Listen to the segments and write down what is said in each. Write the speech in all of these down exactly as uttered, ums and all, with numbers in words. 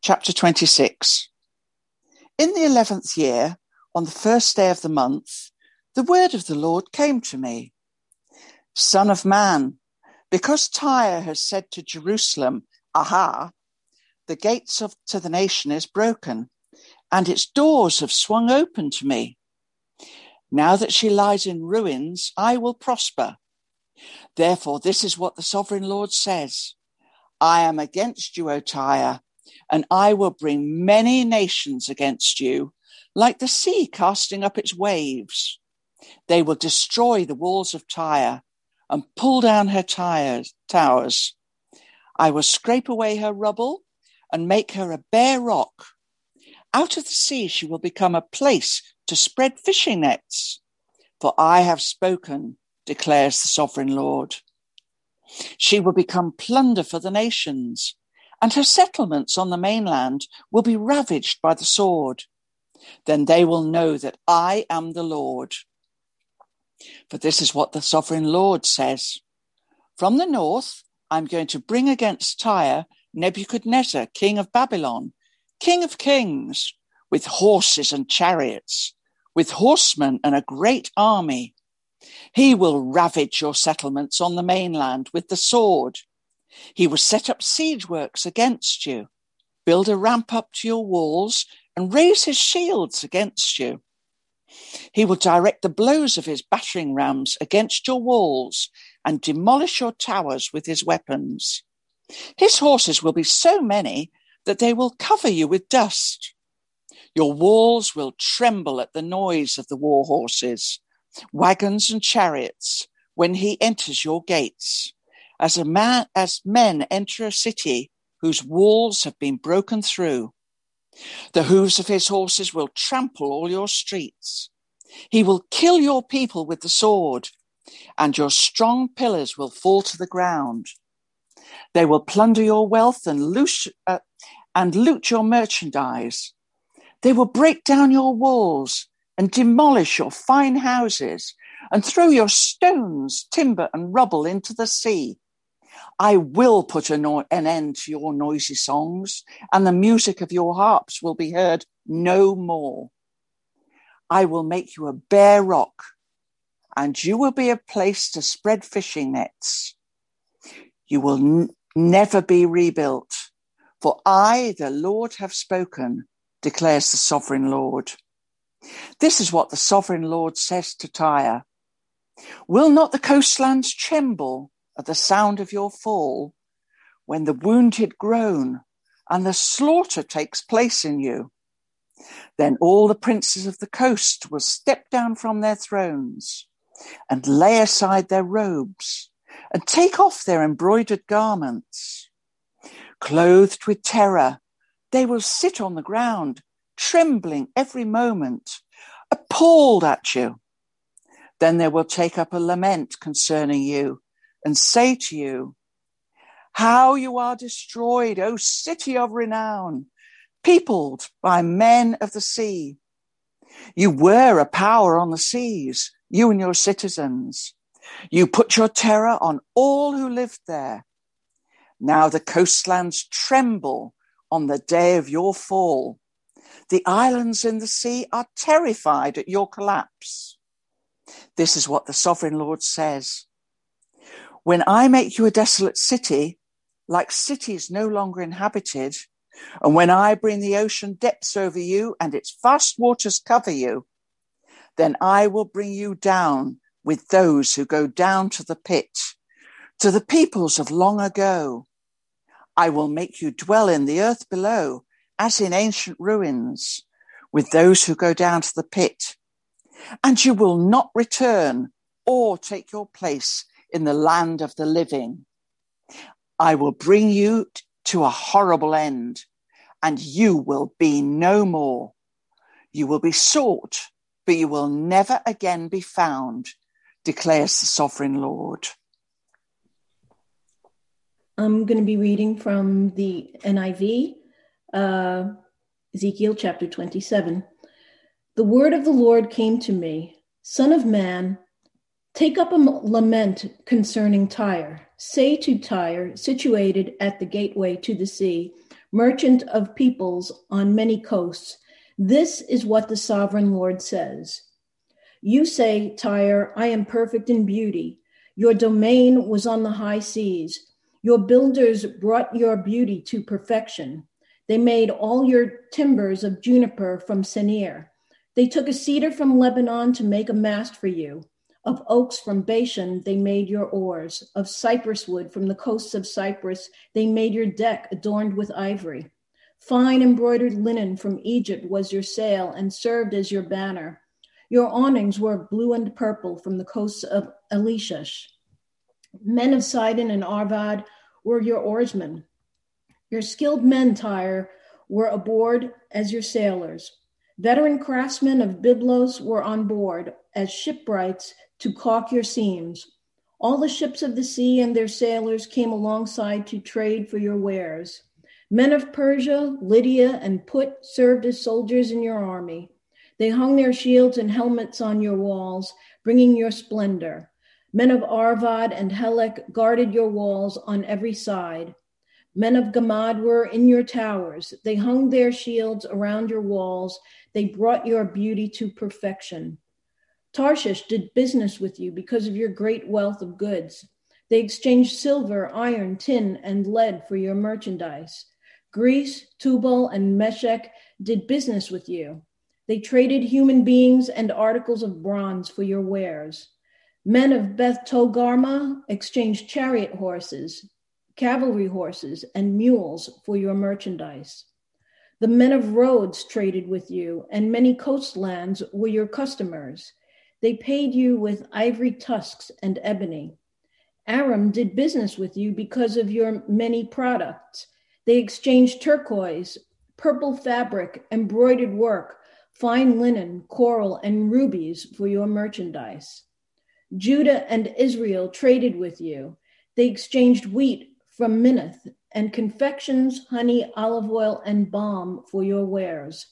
Chapter twenty-six. In the eleventh year, on the first day of the month, the word of the Lord came to me. Son of man, because Tyre has said to Jerusalem, Aha, the gates of to the nation is broken, and its doors have swung open to me. Now that she lies in ruins, I will prosper. Therefore, this is what the sovereign Lord says. I am against you, O Tyre, and I will bring many nations against you, like the sea casting up its waves. They will destroy the walls of Tyre and pull down her tires, towers. I will scrape away her rubble and make her a bare rock. Out of the sea she will become a place to spread fishing nets. For I have spoken, declares the sovereign Lord. She will become plunder for the nations, and her settlements on the mainland will be ravaged by the sword. Then they will know that I am the Lord. For this is what the sovereign Lord says. From the north, I'm going to bring against Tyre Nebuchadnezzar, king of Babylon, king of kings, with horses and chariots, with horsemen and a great army. He will ravage your settlements on the mainland with the sword. He will set up siege works against you, build a ramp up to your walls, and raise his shields against you. He will direct the blows of his battering rams against your walls and demolish your towers with his weapons. His horses will be so many that they will cover you with dust. Your walls will tremble at the noise of the war horses, wagons and chariots when he enters your gates. As a man, as men enter a city whose walls have been broken through. The hooves of his horses will trample all your streets. He will kill your people with the sword, and your strong pillars will fall to the ground. They will plunder your wealth and loot, uh, and loot your merchandise. They will break down your walls and demolish your fine houses and throw your stones, timber, and rubble into the sea. I will put a no- an end to your noisy songs, and the music of your harps will be heard no more. I will make you a bare rock, and you will be a place to spread fishing nets. You will n- never be rebuilt, for I, the Lord, have spoken, declares the sovereign Lord. This is what the sovereign Lord says to Tyre. Will not the coastlands tremble at the sound of your fall, when the wounded groan and the slaughter takes place in you? Then all the princes of the coast will step down from their thrones and lay aside their robes and take off their embroidered garments. Clothed with terror, they will sit on the ground, trembling every moment, appalled at you. Then they will take up a lament concerning you and say to you, how you are destroyed, O city of renown, peopled by men of the sea. You were a power on the seas, you and your citizens. You put your terror on all who lived there. Now the coastlands tremble on the day of your fall. The islands in the sea are terrified at your collapse. This is what the sovereign Lord says. When I make you a desolate city, like cities no longer inhabited, and when I bring the ocean depths over you and its vast waters cover you, then I will bring you down with those who go down to the pit, to the peoples of long ago. I will make you dwell in the earth below, as in ancient ruins, with those who go down to the pit. And you will not return or take your place in the land of the living. I will bring you to a horrible end, and you will be no more. You will be sought, but you will never again be found, declares the sovereign Lord. I'm going to be reading from the N I V, uh, Ezekiel chapter twenty-seven. The word of the Lord came to me, Son of man, take up a lament concerning Tyre. Say to Tyre, situated at the gateway to the sea, merchant of peoples on many coasts. This is what the sovereign Lord says. You say, Tyre, I am perfect in beauty. Your domain was on the high seas. Your builders brought your beauty to perfection. They made all your timbers of juniper from Senir. They took a cedar from Lebanon to make a mast for you. Of oaks from Bashan, they made your oars. Of cypress wood from the coasts of Cyprus, they made your deck adorned with ivory. Fine embroidered linen from Egypt was your sail and served as your banner. Your awnings were blue and purple from the coasts of Elishash. Men of Sidon and Arvad were your oarsmen. Your skilled men, Tyre, were aboard as your sailors. Veteran craftsmen of Byblos were on board as shipwrights to caulk your seams. All the ships of the sea and their sailors came alongside to trade for your wares. Men of Persia, Lydia, and Put served as soldiers in your army. They hung their shields and helmets on your walls, bringing your splendor. Men of Arvad and Helek guarded your walls on every side. Men of Gamad were in your towers. They hung their shields around your walls. They brought your beauty to perfection. Tarshish did business with you because of your great wealth of goods. They exchanged silver, iron, tin, and lead for your merchandise. Greece, Tubal, and Meshech did business with you. They traded human beings and articles of bronze for your wares. Men of Beth Togarmah exchanged chariot horses, cavalry horses, and mules for your merchandise. The men of Rhodes traded with you, and many coastlands were your customers. They paid you with ivory tusks and ebony. Aram did business with you because of your many products. They exchanged turquoise, purple fabric, embroidered work, fine linen, coral, and rubies for your merchandise. Judah and Israel traded with you. They exchanged wheat from Minnith and confections, honey, olive oil, and balm for your wares.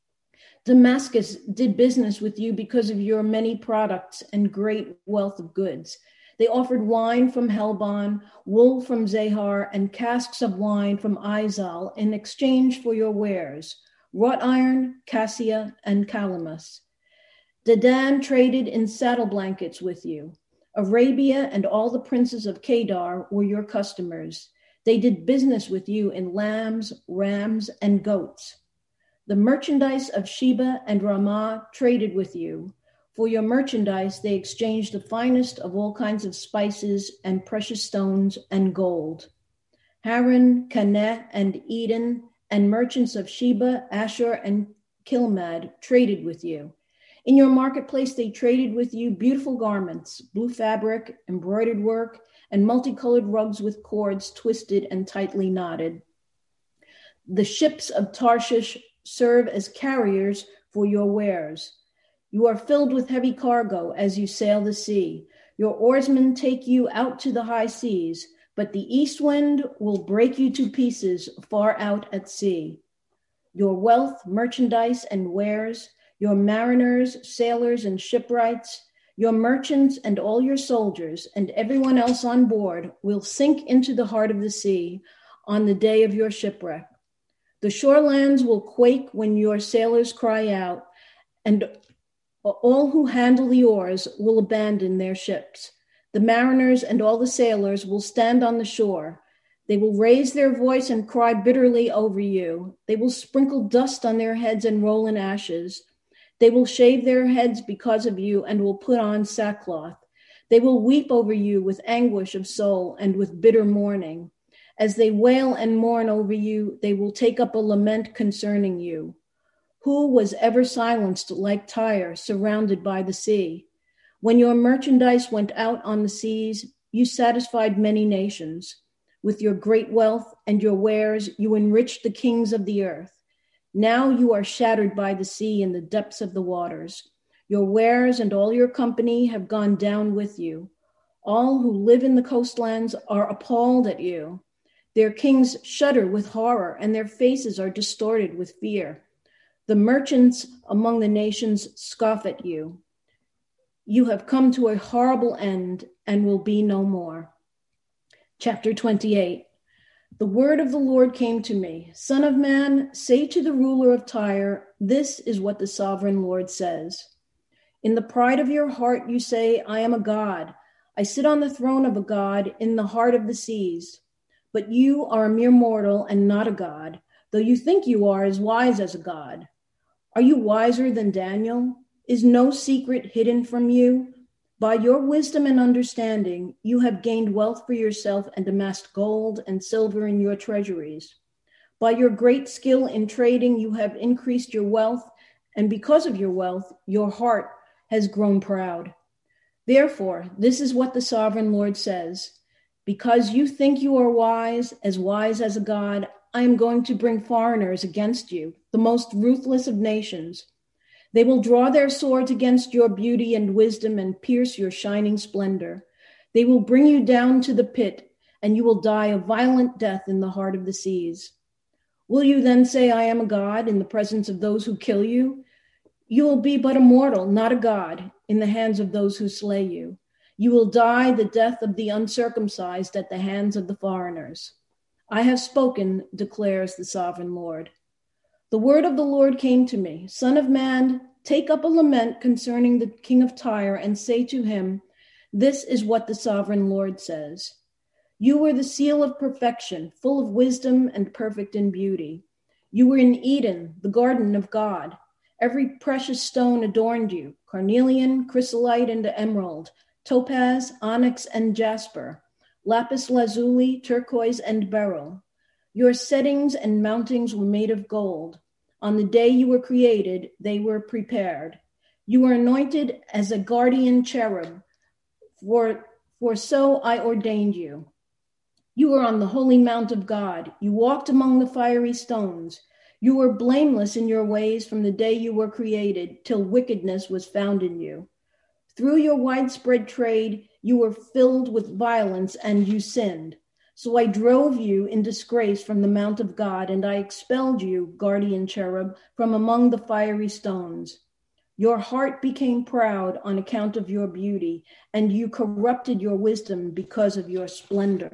Damascus did business with you because of your many products and great wealth of goods. They offered wine from Helbon, wool from Zahar, and casks of wine from Izal in exchange for your wares, wrought iron, cassia, and calamus. Dedan traded in saddle blankets with you. Arabia and all the princes of Kedar were your customers. They did business with you in lambs, rams, and goats. The merchandise of Sheba and Ramah traded with you. For your merchandise, they exchanged the finest of all kinds of spices and precious stones and gold. Haran, Caneh, and Eden, and merchants of Sheba, Ashur, and Kilmad traded with you. In your marketplace, they traded with you beautiful garments, blue fabric, embroidered work, and multicolored rugs with cords twisted and tightly knotted. The ships of Tarshish serve as carriers for your wares. You are filled with heavy cargo as you sail the sea. Your oarsmen take you out to the high seas, but the east wind will break you to pieces far out at sea. Your wealth, merchandise, and wares, your mariners, sailors, and shipwrights, your merchants, and all your soldiers, and everyone else on board will sink into the heart of the sea on the day of your shipwreck. The shorelands will quake when your sailors cry out, and all who handle the oars will abandon their ships. The mariners and all the sailors will stand on the shore. They will raise their voice and cry bitterly over you. They will sprinkle dust on their heads and roll in ashes. They will shave their heads because of you and will put on sackcloth. They will weep over you with anguish of soul and with bitter mourning. As they wail and mourn over you, they will take up a lament concerning you. Who was ever silenced like Tyre, surrounded by the sea? When your merchandise went out on the seas, you satisfied many nations. With your great wealth and your wares, you enriched the kings of the earth. Now you are shattered by the sea in the depths of the waters. Your wares and all your company have gone down with you. All who live in the coastlands are appalled at you. Their kings shudder with horror, and their faces are distorted with fear. The merchants among the nations scoff at you. You have come to a horrible end and will be no more. Chapter twenty-eight. The word of the Lord came to me. Son of man, say to the ruler of Tyre, this is what the sovereign Lord says. In the pride of your heart, you say, I am a god. I sit on the throne of a god in the heart of the seas. But you are a mere mortal and not a god, though you think you are as wise as a god. Are you wiser than Daniel? Is no secret hidden from you? By your wisdom and understanding, you have gained wealth for yourself and amassed gold and silver in your treasuries. By your great skill in trading, you have increased your wealth, and because of your wealth, your heart has grown proud. Therefore, this is what the sovereign Lord says. Because you think you are wise, as wise as a god, I am going to bring foreigners against you, the most ruthless of nations. They will draw their swords against your beauty and wisdom and pierce your shining splendor. They will bring you down to the pit, and you will die a violent death in the heart of the seas. Will you then say, I am a god, in the presence of those who kill you? You will be but a mortal, not a god, in the hands of those who slay you. You will die the death of the uncircumcised at the hands of the foreigners. I have spoken, declares the sovereign Lord. The word of the Lord came to me. Son of man, take up a lament concerning the king of Tyre and say to him, this is what the sovereign Lord says. You were the seal of perfection, full of wisdom and perfect in beauty. You were in Eden, the garden of God. Every precious stone adorned you, carnelian, chrysolite, and emerald, topaz, onyx, and jasper, lapis lazuli, turquoise, and beryl. Your settings and mountings were made of gold. On the day you were created, they were prepared. You were anointed as a guardian cherub, for, for so I ordained you. You were on the holy mount of God. You walked among the fiery stones. You were blameless in your ways from the day you were created till wickedness was found in you. Through your widespread trade, you were filled with violence and you sinned. So I drove you in disgrace from the mount of God, and I expelled you, guardian cherub, from among the fiery stones. Your heart became proud on account of your beauty, and you corrupted your wisdom because of your splendor.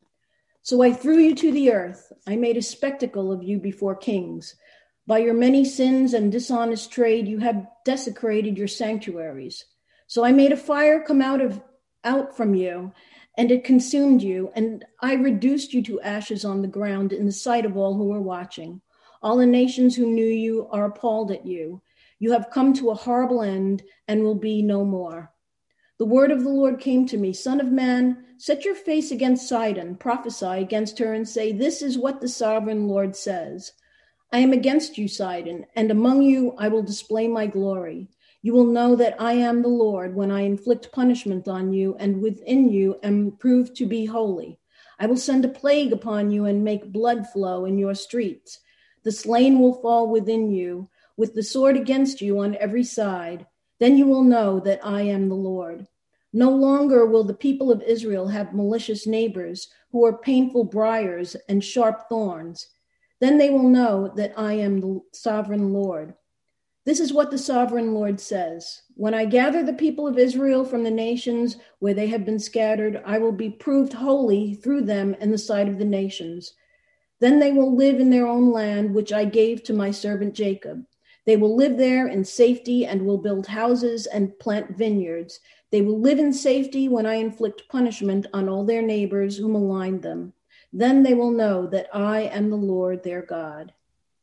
So I threw you to the earth. I made a spectacle of you before kings. By your many sins and dishonest trade, you have desecrated your sanctuaries. So I made a fire come out of out from you, and it consumed you, and I reduced you to ashes on the ground in the sight of all who were watching. All the nations who knew you are appalled at you. You have come to a horrible end and will be no more. The word of the Lord came to me, Son of man, set your face against Sidon, prophesy against her and say, this is what the sovereign Lord says. I am against you, Sidon, and among you I will display my glory. You will know that I am the Lord when I inflict punishment on you, and within you am proved to be holy. I will send a plague upon you and make blood flow in your streets. The slain will fall within you, with the sword against you on every side. Then you will know that I am the Lord. No longer will the people of Israel have malicious neighbors who are painful briars and sharp thorns. Then they will know that I am the sovereign Lord. This is what the sovereign Lord says. When I gather the people of Israel from the nations where they have been scattered, I will be proved holy through them in the sight of the nations. Then they will live in their own land, which I gave to my servant Jacob. They will live there in safety and will build houses and plant vineyards. They will live in safety when I inflict punishment on all their neighbors who malign them. Then they will know that I am the Lord their God.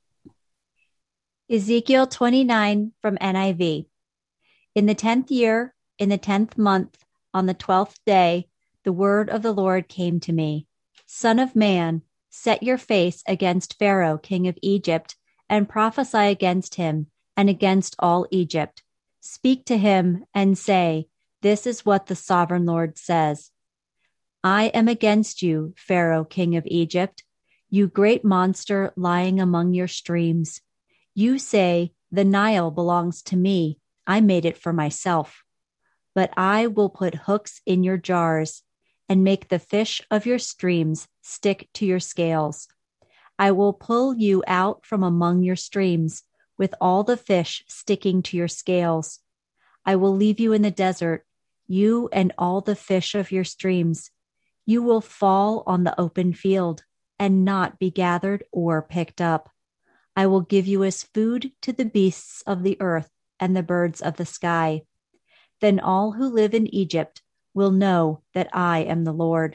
Ezekiel twenty-nine from N I V. In the tenth year, in the tenth month, on the twelfth day, the word of the Lord came to me. Son of man, set your face against Pharaoh, king of Egypt, and prophesy against him and against all Egypt. Speak to him and say, this is what the sovereign Lord says. I am against you, Pharaoh, king of Egypt, you great monster lying among your streams. You say, the Nile belongs to me. I made it for myself. But I will put hooks in your jars and make the fish of your streams stick to your scales. I will pull you out from among your streams with all the fish sticking to your scales. I will leave you in the desert, you and all the fish of your streams. You will fall on the open field. and not be gathered or picked up. I will give you as food to the beasts of the earth and the birds of the sky. Then all who live in Egypt will know that I am the Lord.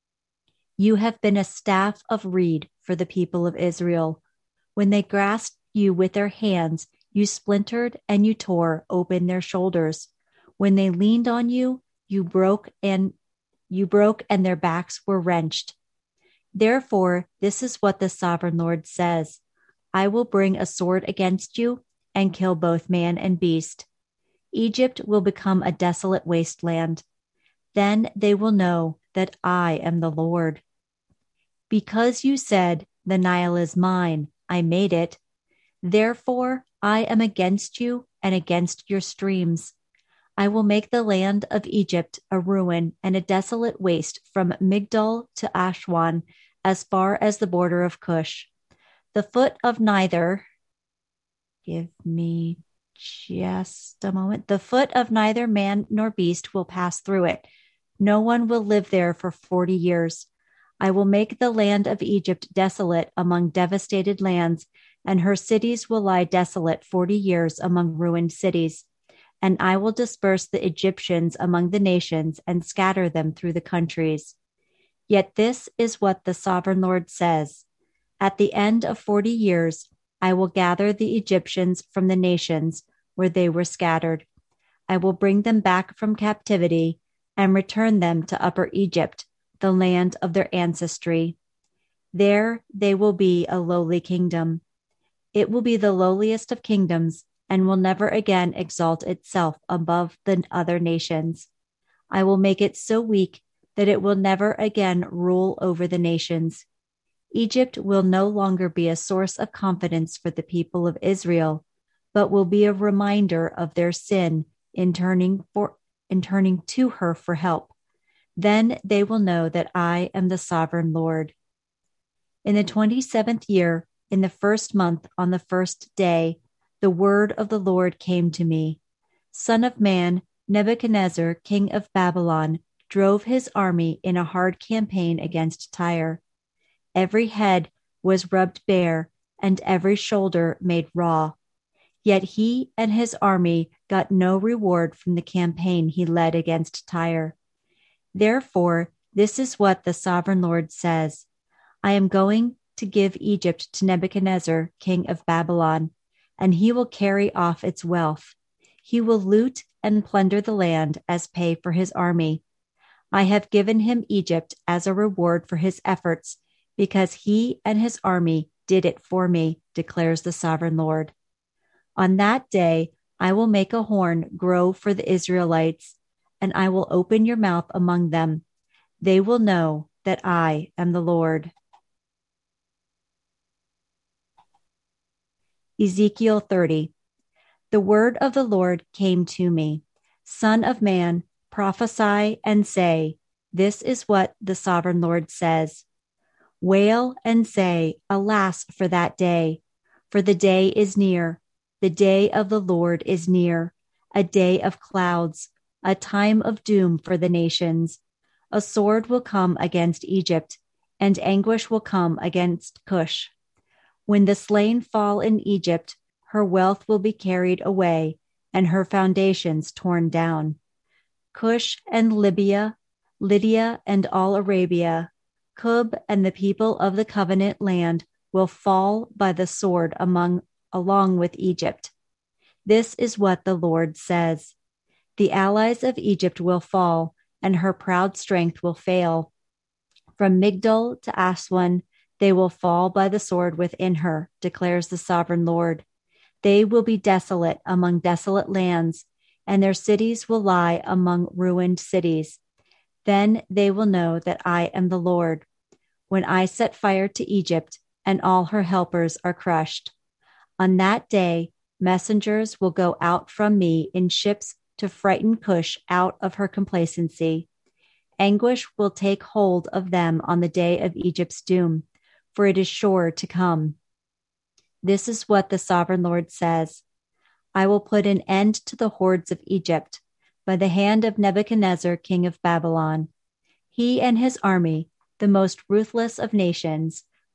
You have been a staff of reed for the people of Israel. When they grasped you with their hands, you splintered and you tore open their shoulders. When they leaned on you, you broke and you broke and their backs were wrenched. Therefore, this is what the sovereign Lord says: I will bring a sword against you and kill both man and beast. Egypt will become a desolate wasteland. Then they will know that I am the Lord. Because you said, the Nile is mine, I made it. Therefore, I am against you and against your streams. I will make the land of Egypt a ruin and a desolate waste from Migdol to Ashwan, as far as the border of Cush. The foot of neither, give me just a moment, the foot of neither man nor beast will pass through it. No one will live there for forty years. I will make the land of Egypt desolate among devastated lands, and her cities will lie desolate forty years among ruined cities. And I will disperse the Egyptians among the nations and scatter them through the countries. Yet this is what the sovereign Lord says: at the end of forty years, I will gather the Egyptians from the nations where they were scattered. I will bring them back from captivity and return them to Upper Egypt, the land of their ancestry. There they will be a lowly kingdom. It will be the lowliest of kingdoms and will never again exalt itself above the other nations. I will make it so weak that it will never again rule over the nations. Egypt will no longer be a source of confidence for the people of Israel, but will be a reminder of their sin in turning for in turning to her for help. Then they will know that I am the sovereign Lord. In the twenty-seventh year, in the first month, on the first day, the word of the Lord came to me. Son of man, Nebuchadnezzar, king of Babylon, drove his army in a hard campaign against Tyre. Every head was rubbed bare, and every shoulder made raw. Yet he and his army got no reward from the campaign he led against Tyre. Therefore, this is what the sovereign Lord says: I am going to give Egypt to Nebuchadnezzar, king of Babylon, and he will carry off its wealth. He will loot and plunder the land as pay for his army. I have given him Egypt as a reward for his efforts, because he and his army did it for me, declares the sovereign Lord. On that day, I will make a horn grow for the Israelites, and I will open your mouth among them. They will know that I am the Lord. Ezekiel thirty. The word of the Lord came to me. Son of man, prophesy and say, this is what the sovereign Lord says. Wail and say, alas for that day, for the day is near. The day of the Lord is near, a day of clouds, a time of doom for the nations. A sword will come against Egypt, and anguish will come against Cush. When the slain fall in Egypt, her wealth will be carried away, and her foundations torn down. Cush and Libya, Lydia and all Arabia, Cub and the people of the covenant land will fall by the sword among along with Egypt. This is what the Lord says. The allies of Egypt will fall, and her proud strength will fail. From Migdol to Aswan, they will fall by the sword within her, declares the sovereign Lord. They will be desolate among desolate lands, and their cities will lie among ruined cities. Then they will know that I am the Lord, when I set fire to Egypt, and all her helpers are crushed. On that day, messengers will go out from me in ships to frighten Cush out of her complacency. Anguish will take hold of them on the day of Egypt's doom, for it is sure to come. This is what the sovereign Lord says. I will put an end to the hordes of Egypt by the hand of Nebuchadnezzar, king of Babylon. He and his army, the most ruthless of nations,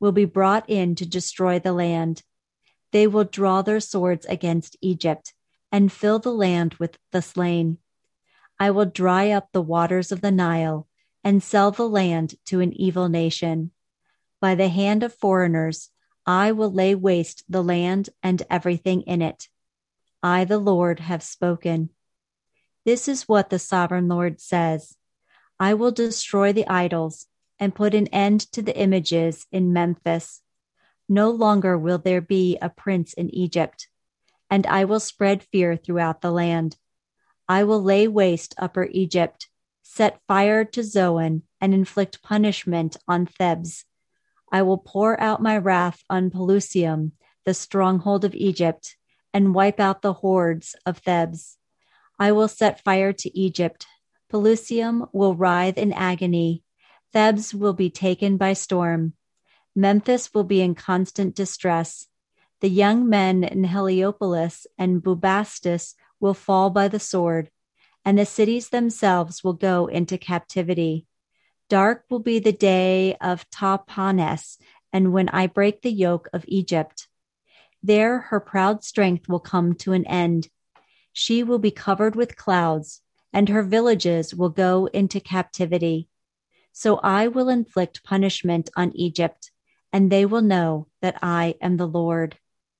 will be brought in to destroy the land. They will draw their swords against Egypt and fill the land with the slain. I will dry up the waters of the Nile and sell the land to an evil nation. By the hand of foreigners, I will lay waste the land and everything in it. I, the Lord, have spoken. This is what the sovereign Lord says. I will destroy the idols and put an end to the images in Memphis. No longer will there be a prince in Egypt, and I will spread fear throughout the land. I will lay waste Upper Egypt, set fire to Zoan, and inflict punishment on Thebes. I will pour out my wrath on Pelusium, the stronghold of Egypt, and wipe out the hordes of Thebes. I will set fire to Egypt. Pelusium will writhe in agony. Thebes will be taken by storm. Memphis will be in constant distress. The young men in Heliopolis and Bubastis will fall by the sword, and the cities themselves will go into captivity. Dark will be the day of Tahpanhes, and when I break the yoke of Egypt. There her proud strength will come to an end. She will be covered with clouds, and her villages will go into captivity. So I will inflict punishment on Egypt, and they will know that I am the Lord.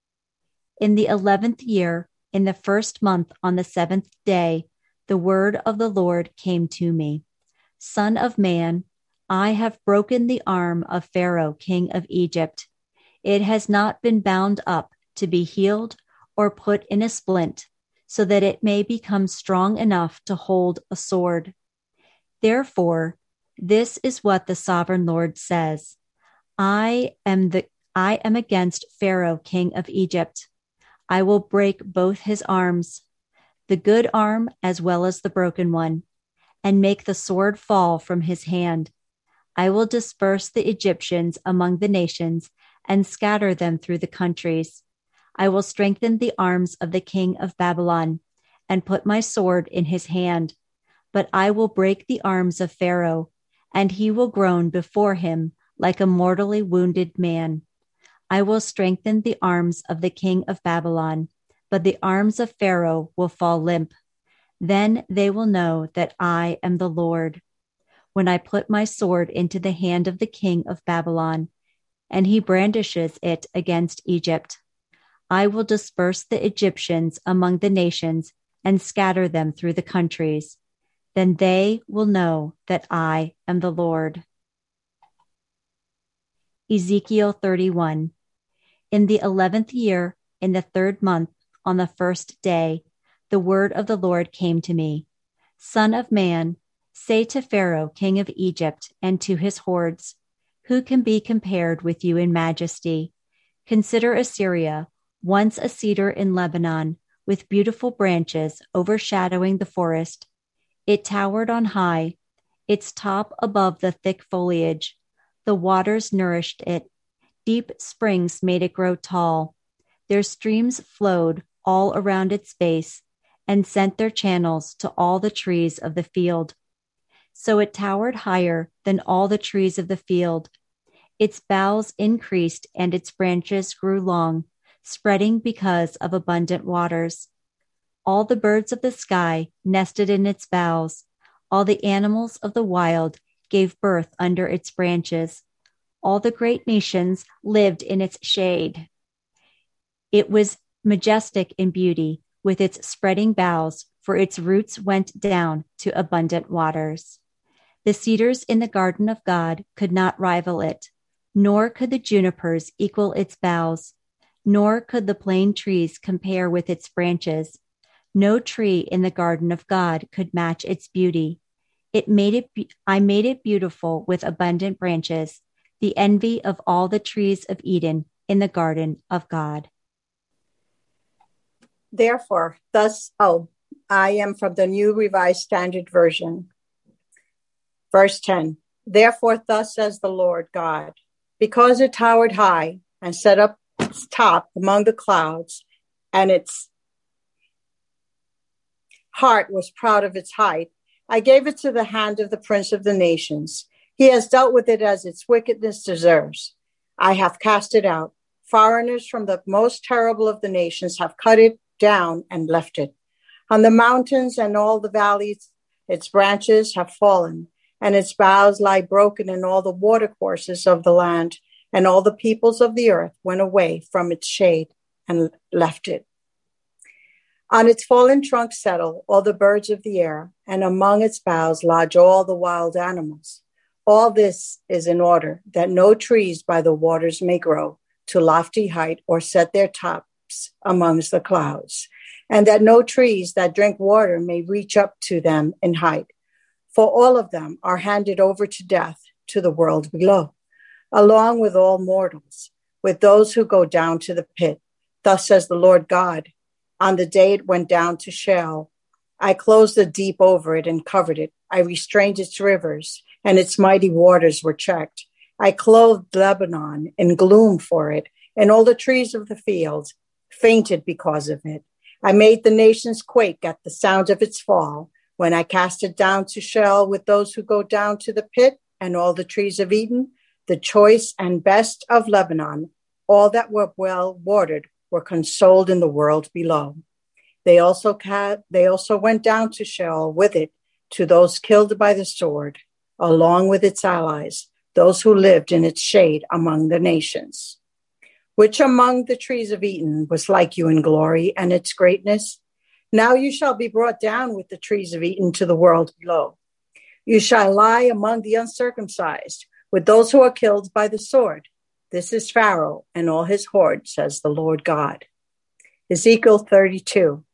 In the eleventh year, in the first month, on the seventh day, the word of the Lord came to me. Son of man, I have broken the arm of Pharaoh, king of Egypt. It has not been bound up to be healed or put in a splint, so that it may become strong enough to hold a sword. Therefore, this is what the sovereign Lord says. I am the I am against Pharaoh, king of Egypt. I will break both his arms, the good arm as well as the broken one, and make the sword fall from his hand. I will disperse the Egyptians among the nations and scatter them through the countries. I will strengthen the arms of the king of Babylon and put my sword in his hand. But I will break the arms of Pharaoh, and he will groan before him like a mortally wounded man. I will strengthen the arms of the king of Babylon, but the arms of Pharaoh will fall limp. Then they will know that I am the Lord. When I put my sword into the hand of the king of Babylon, and he brandishes it against Egypt, I will disperse the Egyptians among the nations and scatter them through the countries. Then they will know that I am the Lord. Ezekiel thirty-one. In the eleventh year, in the third month, on the first day, the word of the Lord came to me. Son of man, say to Pharaoh, king of Egypt, and to his hordes, who can be compared with you in majesty? Consider Assyria, once a cedar in Lebanon, with beautiful branches overshadowing the forest. It towered on high, its top above the thick foliage. The waters nourished it. Deep springs made it grow tall. Their streams flowed all around its base and sent their channels to all the trees of the field. So it towered higher than all the trees of the field. Its boughs increased and its branches grew long, spreading because of abundant waters. All the birds of the sky nested in its boughs. All the animals of the wild gave birth under its branches. All the great nations lived in its shade. It was majestic in beauty, with its spreading boughs, for its roots went down to abundant waters. The cedars in the garden of God could not rival it, nor could the junipers equal its boughs, nor could the plane trees compare with its branches. No tree in the garden of God could match its beauty. It made it. Be- I made it beautiful with abundant branches, the envy of all the trees of Eden in the garden of God. Therefore, thus, oh, I am from the New Revised Standard Version. Verse ten, therefore, thus says the Lord God, because it towered high and set up its top among the clouds, and its heart was proud of its height, I gave it to the hand of the prince of the nations. He has dealt with it as its wickedness deserves. I have cast it out. Foreigners from the most terrible of the nations have cut it down and left it. On the mountains and all the valleys, its branches have fallen, and its boughs lie broken in all the watercourses of the land, and all the peoples of the earth went away from its shade and left it. On its fallen trunk settle all the birds of the air, and among its boughs lodge all the wild animals. All this is in order that no trees by the waters may grow to lofty height or set their tops amongst the clouds, and that no trees that drink water may reach up to them in height. For all of them are handed over to death, to the world below, along with all mortals, with those who go down to the pit. Thus says the Lord God, on the day it went down to Sheol, I closed the deep over it and covered it. I restrained its rivers, and its mighty waters were checked. I clothed Lebanon in gloom for it, and all the trees of the field fainted because of it. I made the nations quake at the sound of its fall, when I cast it down to Sheol with those who go down to the pit, and all the trees of Eden, the choice and best of Lebanon, all that were well watered, were consoled in the world below. They also ca- they also went down to Sheol with it, to those killed by the sword, along with its allies, those who lived in its shade among the nations. Which among the trees of Eden was like you in glory and its greatness? Now you shall be brought down with the trees of Eden to the world below. You shall lie among the uncircumcised, with those who are killed by the sword. This is Pharaoh and all his horde, says the Lord God. Ezekiel thirty-two.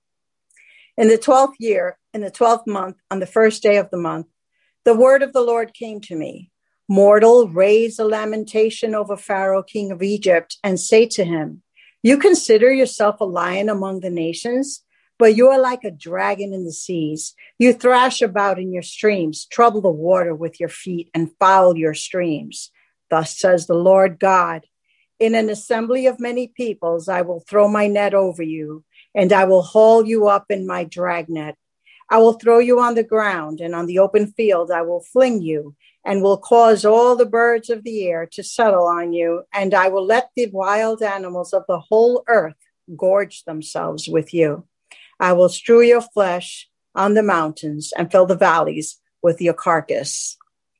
In the twelfth year, in the twelfth month, on the first day of the month, the word of the Lord came to me. Mortal, raise a lamentation over Pharaoh, king of Egypt, and say to him, you consider yourself a lion among the nations, but you are like a dragon in the seas. You thrash about in your streams, trouble the water with your feet, and foul your streams. Thus says the Lord God, in an assembly of many peoples, I will throw my net over you, and I will haul you up in my dragnet. I will throw you on the ground, and on the open field I will fling you, and will cause all the birds of the air to settle on you, and I will let the wild animals of the whole earth gorge themselves with you. I will strew your flesh on the mountains and fill the valleys with your carcass.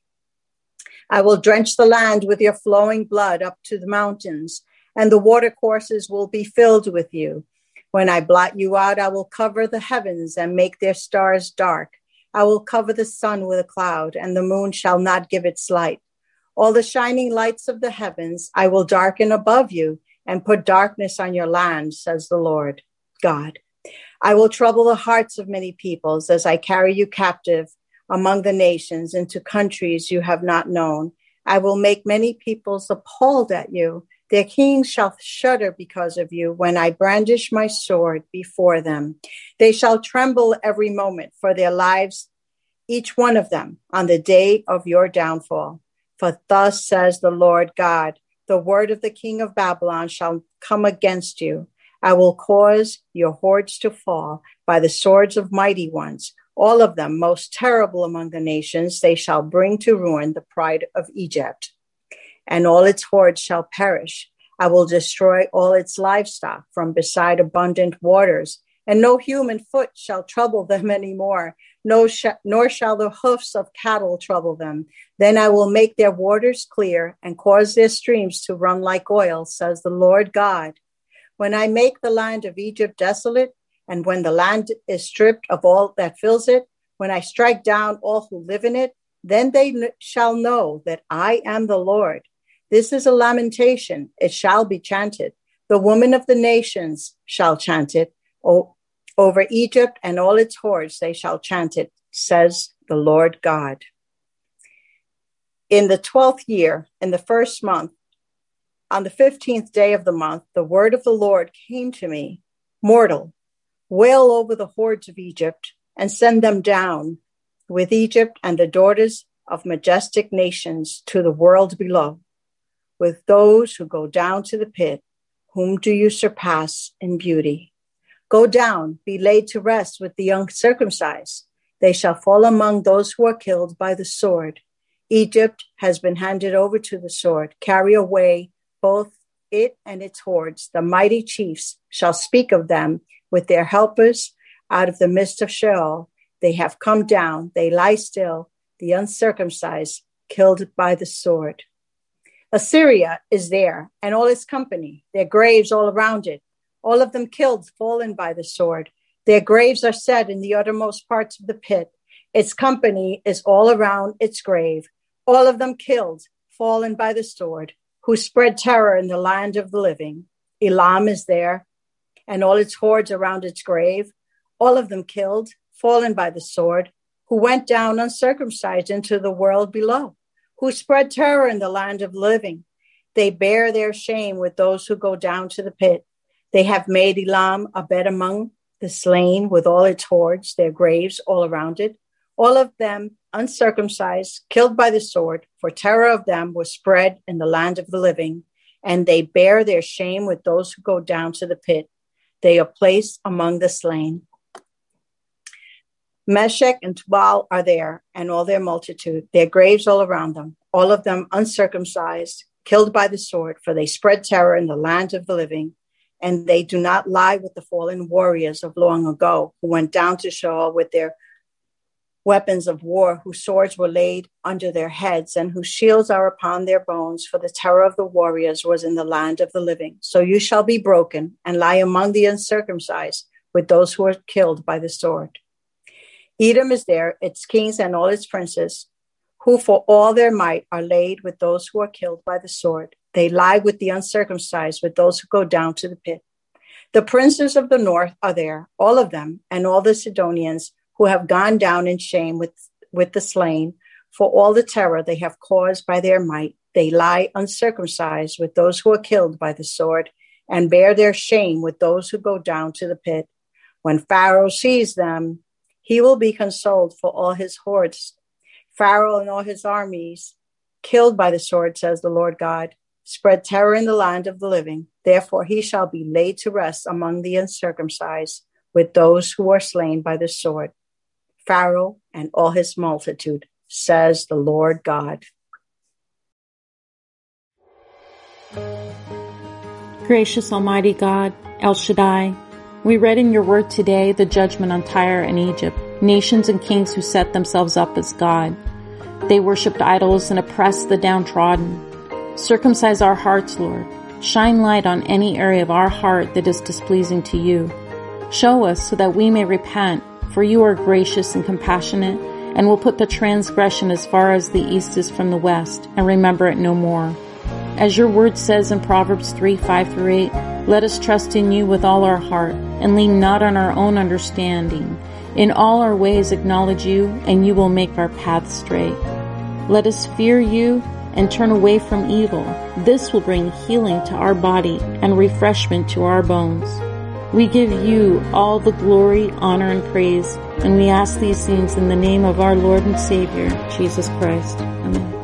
I will drench the land with your flowing blood up to the mountains, and the watercourses will be filled with you. When I blot you out, I will cover the heavens and make their stars dark. I will cover the sun with a cloud, and the moon shall not give its light. All the shining lights of the heavens I will darken above you and put darkness on your land, says the Lord God. I will trouble the hearts of many peoples as I carry you captive among the nations into countries you have not known. I will make many peoples appalled at you. Their kings shall shudder because of you when I brandish my sword before them. They shall tremble every moment for their lives, each one of them, on the day of your downfall. For thus says the Lord God, the word of the king of Babylon shall come against you. I will cause your hordes to fall by the swords of mighty ones, all of them most terrible among the nations. They shall bring to ruin the pride of Egypt, and all its hordes shall perish. I will destroy all its livestock from beside abundant waters, and no human foot shall trouble them anymore, no sh- nor shall the hoofs of cattle trouble them. Then I will make their waters clear and cause their streams to run like oil, says the Lord God. When I make the land of Egypt desolate, and when the land is stripped of all that fills it, when I strike down all who live in it, then they n- shall know that I am the Lord. This is a lamentation. It shall be chanted. The women of the nations shall chant it. O- over Egypt and all its hordes, they shall chant it, says the Lord God. In the twelfth year, in the first month, on the fifteenth day of the month, the word of the Lord came to me. Mortal, wail over the hordes of Egypt and send them down with Egypt and the daughters of majestic nations to the world below, with those who go down to the pit. Whom do you surpass in beauty? Go down, be laid to rest with the uncircumcised. They shall fall among those who are killed by the sword. Egypt has been handed over to the sword. Carry away both it and its hordes. The mighty chiefs shall speak of them with their helpers out of the midst of Sheol. They have come down. They lie still. The uncircumcised killed by the sword. Assyria is there and all its company, their graves all around it, all of them killed, fallen by the sword. Their graves are set in the uttermost parts of the pit. Its company is all around its grave, all of them killed, fallen by the sword, who spread terror in the land of the living. Elam is there, and all its hordes around its grave, all of them killed, fallen by the sword, who went down uncircumcised into the world below, who spread terror in the land of the living. They bear their shame with those who go down to the pit. They have made Elam a bed among the slain with all its hordes, their graves all around it. All of them uncircumcised, killed by the sword, for terror of them was spread in the land of the living, and they bear their shame with those who go down to the pit. They are placed among the slain. Meshech and Tubal are there, and all their multitude, their graves all around them, all of them uncircumcised, killed by the sword, for they spread terror in the land of the living, and they do not lie with the fallen warriors of long ago, who went down to Sheol with their weapons of war, whose swords were laid under their heads, and whose shields are upon their bones, for the terror of the warriors was in the land of the living. So you shall be broken, and lie among the uncircumcised, with those who are killed by the sword. Edom is there, its kings and all its princes, who for all their might are laid with those who are killed by the sword. They lie with the uncircumcised, with those who go down to the pit. The princes of the north are there, all of them, and all the Sidonians, who have gone down in shame with, with the slain, for all the terror they have caused by their might. They lie uncircumcised with those who are killed by the sword, and bear their shame with those who go down to the pit. When Pharaoh sees them, he will be consoled for all his hordes. Pharaoh and all his armies, killed by the sword, says the Lord God, spread terror in the land of the living. Therefore he shall be laid to rest among the uncircumcised, with those who are slain by the sword. Pharaoh and all his multitude, says the Lord God. Gracious Almighty God, El Shaddai, we read in your word today the judgment on Tyre and Egypt, nations and kings who set themselves up as God. They worshipped idols and oppressed the downtrodden. Circumcise our hearts, Lord. Shine light on any area of our heart that is displeasing to you. Show us so that we may repent, for you are gracious and compassionate, and will put the transgression as far as the east is from the west, and remember it no more. As your word says in Proverbs three, five through eight, let us trust in you with all our heart, and lean not on our own understanding. In all our ways acknowledge you, and you will make our paths straight. Let us fear you and turn away from evil. This will bring healing to our body and refreshment to our bones. We give you all the glory, honor, and praise, and we ask these things in the name of our Lord and Savior, Jesus Christ. Amen.